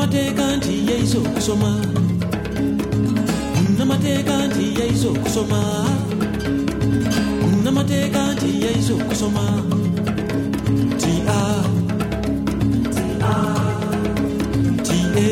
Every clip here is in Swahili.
Unnamateka nti yeiso kusoma. Unnamateka nti yeiso kusoma. Unnamateka nti yeiso kusoma. T.A. T.A. T.A.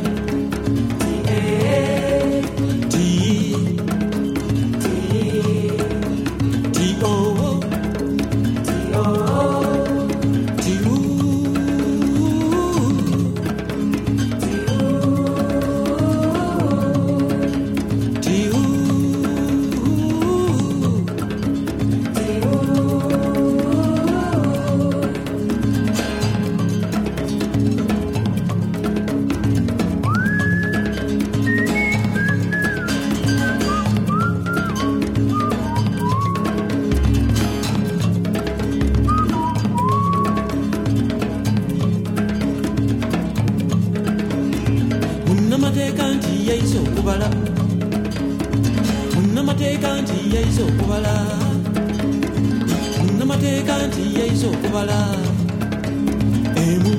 Unnamateka nti yeiso kubala. Unnamateka nti yeiso kubala. Unnamateka nti yeiso kubala. Emu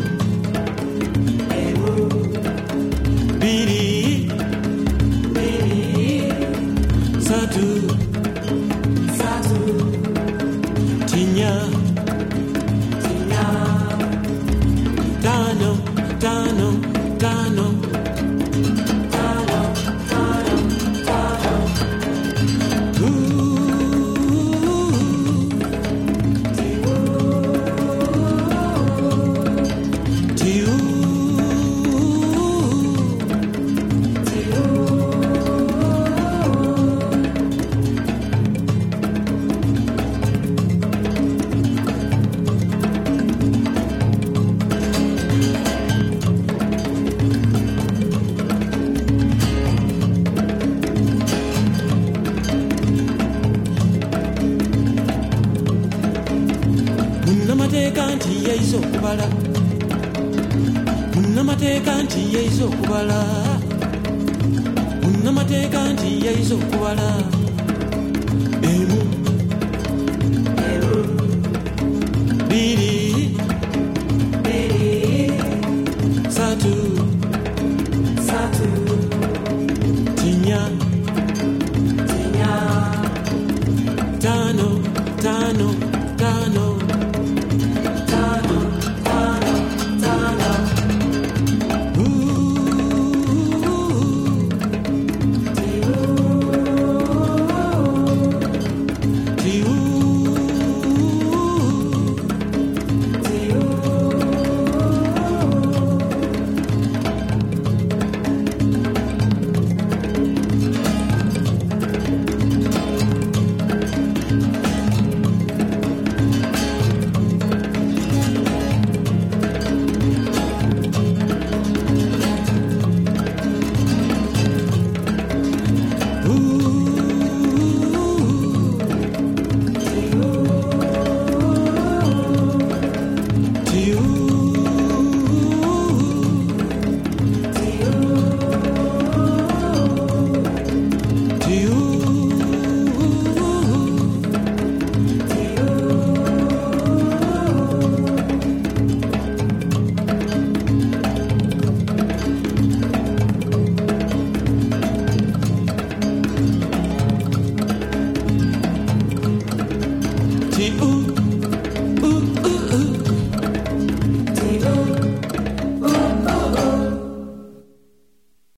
biri satu tinya tano tano tano. Unnamateka nti yeiso kubala. Unnamateka nti yeiso kubala. Unnamateka nti yeiso kubala. Emu biri satu tinya tano tano tano. You